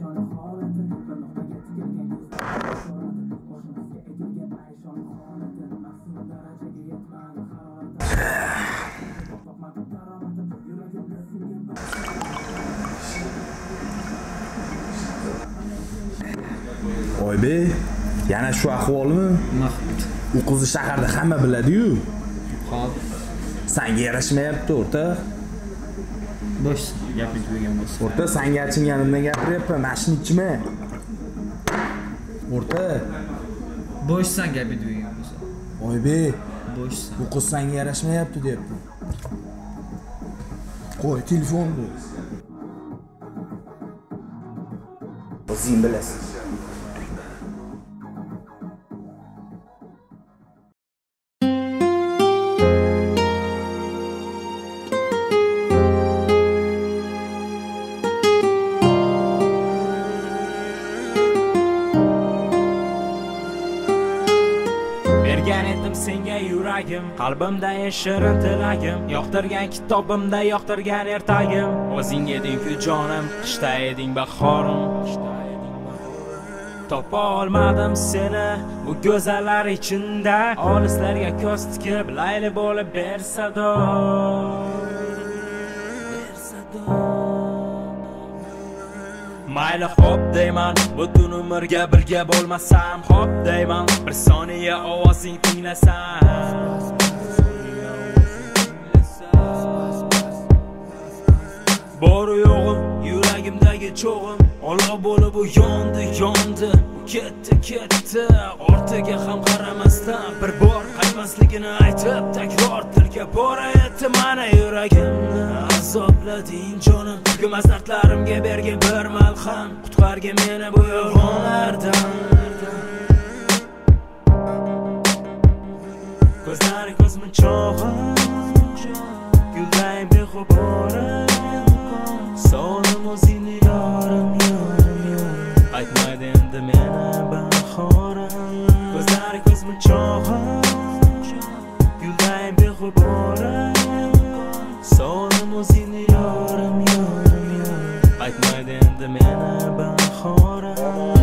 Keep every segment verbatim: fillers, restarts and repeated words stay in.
Oybek, yana shu ahvolmi? Mahmud. U qizni shaharda hamma biladi-yu. Xo'p. Senga yarashmayapti, o'rta. Bosh gapni tugagan bo'lsa. O'rta, senga achinganimdan gapiryapman, mashina ichma. O'rta. Boshsan gapni tugagan bo'lsa. Oybek, boshsan. bu qiz senga yarashmayapti deyapti. Qo'y telefonni. O'zing bilasan. Bergan edim senga yuragim, qalbimda shirin tilagim, yoqtirgan kitobimda yoqtirgan ertagim. O'zing eding-ku jonim, qishda eding bahorim. Topa olmadim seni bu go'zallar ichida, olislarga ko'z tikib layli bo'lib bersado. Mayli hop deyman, butun umrga birga bo'lmasam, hop deyman, bir soniya ovozing tinglasam. Boru yo'g'im, yuragimdagi cho'g'im, olov bo'lib u yondi, yondi, ketdi, ketdi. Ortiga ham qaramasdan bir bor qaytmasligini aytib, takror tilga bora etdi mana yuragimni. Azoblading jonim, tugmas dardlarimga bergin bir malham, qutqargin meni bu yolg'onlardan. Ko'zlari ko'zmin chog'im, guldayim bexuborim. So'lim o'zingni yorim, yorim, yorim, aytmaydi endi meni bahorim. Ko'zlari ko'zmin chog'im, guldayim bexuborim. So'lim o'zingni yorim, yorim, yorim, aytmaydi endi meni bahorim.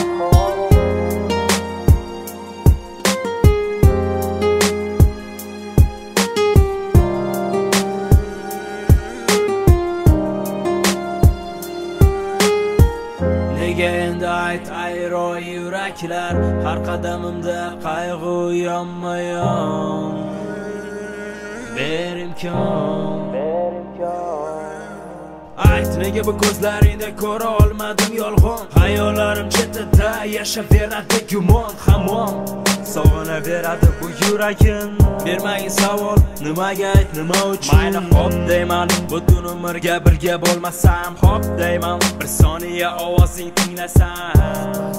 Nega endi ayt ayro yuraklar, har qadamimda qayg'u yonma-yon. Ber imkon, ber imkon. Ayt nega bu ko'zlaringda ko'ra olmadim yolg'on. Hayollarim chetida yashaveradi gumon hamon. Sog'inaveradi bu yuragim. Bermagin savol, nimaga ayt, nima uchun? Mayli hop deyman, butun umrga birga bo'lmasam, hop deyman, bir soniya ovozing tinglasam.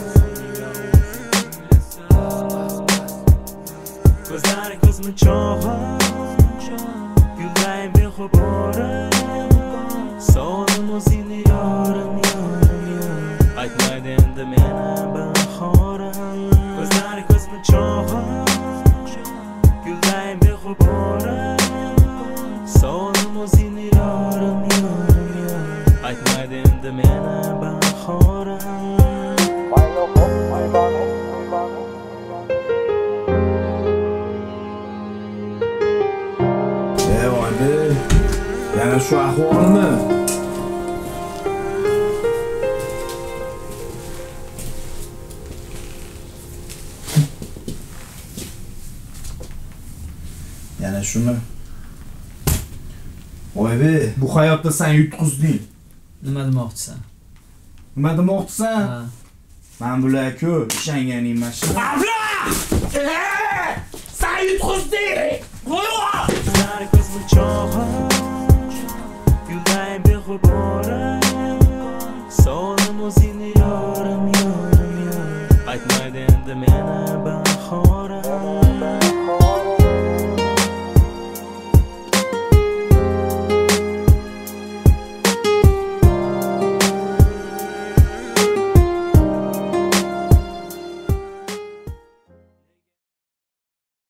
Ko'zlari ko'zmin chog'im, guldayim bexuborim. So'lim o'zingni yorim, yorim, yorim, aytmaydi endi meni bahorim. Ko'zlari ko'zmin chog'im, guldayim bexuborim. So'lim o'zingni yorim, yorim, yorim, aytmaydi endi meni bahorim. Ey Oybek, yana shu ahvolmi? Yana shumi? Oybek, bu hayotda sen yutqizding. Nima demoqchisan? Nima demoqchisan? Ha. Men bular ko'p ishonganing mashina. Abla! Sen yutqizding! Qo'yma! Ko'zlari ko'zmin chog'im,